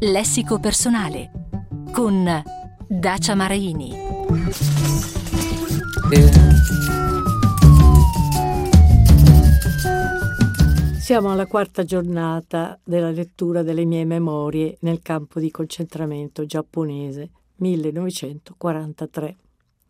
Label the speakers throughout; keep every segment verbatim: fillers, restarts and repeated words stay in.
Speaker 1: Lessico personale con Dacia Maraini.
Speaker 2: Siamo alla quarta giornata della lettura delle mie memorie nel campo di concentramento giapponese millenovecentoquarantatré.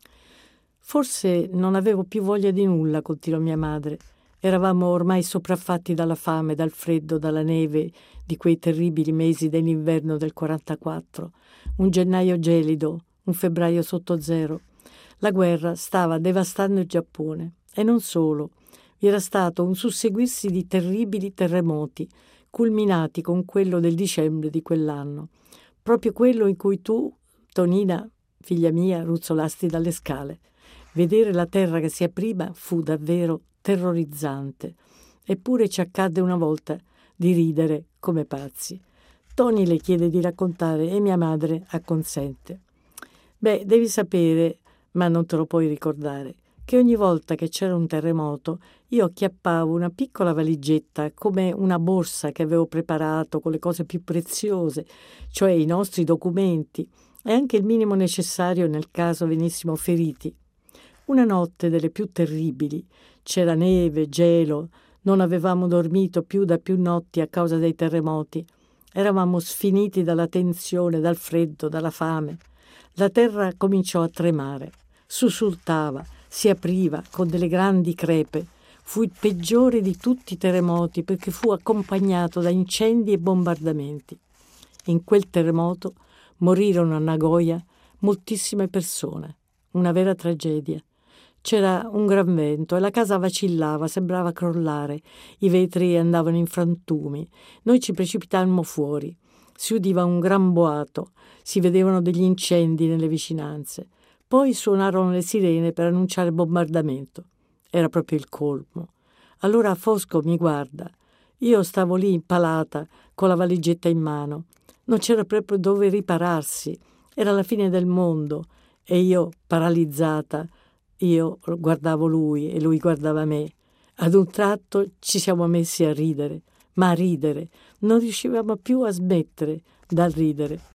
Speaker 2: Forse non avevo più voglia di nulla, continuò mia madre. Eravamo ormai sopraffatti dalla fame, dal freddo, dalla neve di quei terribili mesi dell'inverno del quarantaquattro. Un gennaio gelido, un febbraio sotto zero. La guerra stava devastando il Giappone. E non solo. Vi era stato un susseguirsi di terribili terremoti, culminati con quello del dicembre di quell'anno. Proprio quello in cui tu, Tonina, figlia mia, ruzzolasti dalle scale. Vedere la terra che si apriva fu davvero terrorizzante. Eppure ci accadde una volta di ridere come pazzi. Tony le chiede di raccontare e mia madre acconsente. Beh, devi sapere, ma non te lo puoi ricordare, che ogni volta che c'era un terremoto io acchiappavo una piccola valigetta come una borsa che avevo preparato con le cose più preziose, cioè i nostri documenti e anche il minimo necessario nel caso venissimo feriti. Una notte delle più terribili, c'era neve, gelo, non avevamo dormito più da più notti a causa dei terremoti. Eravamo sfiniti dalla tensione, dal freddo, dalla fame. La terra cominciò a tremare, sussultava, si apriva con delle grandi crepe. Fu il peggiore di tutti i terremoti perché fu accompagnato da incendi e bombardamenti. In quel terremoto morirono a Nagoya moltissime persone, una vera tragedia. C'era un gran vento e la casa vacillava, sembrava crollare, i vetri andavano in frantumi. Noi ci precipitammo fuori, si udiva un gran boato, si vedevano degli incendi nelle vicinanze. Poi suonarono le sirene per annunciare il bombardamento. Era proprio il colmo. Allora Fosco mi guarda. Io stavo lì impalata, con la valigetta in mano. Non c'era proprio dove ripararsi. Era la fine del mondo. E io, paralizzata, io guardavo lui e lui guardava me. Ad un tratto ci siamo messi a ridere, ma a ridere. Non riuscivamo più a smettere dal ridere.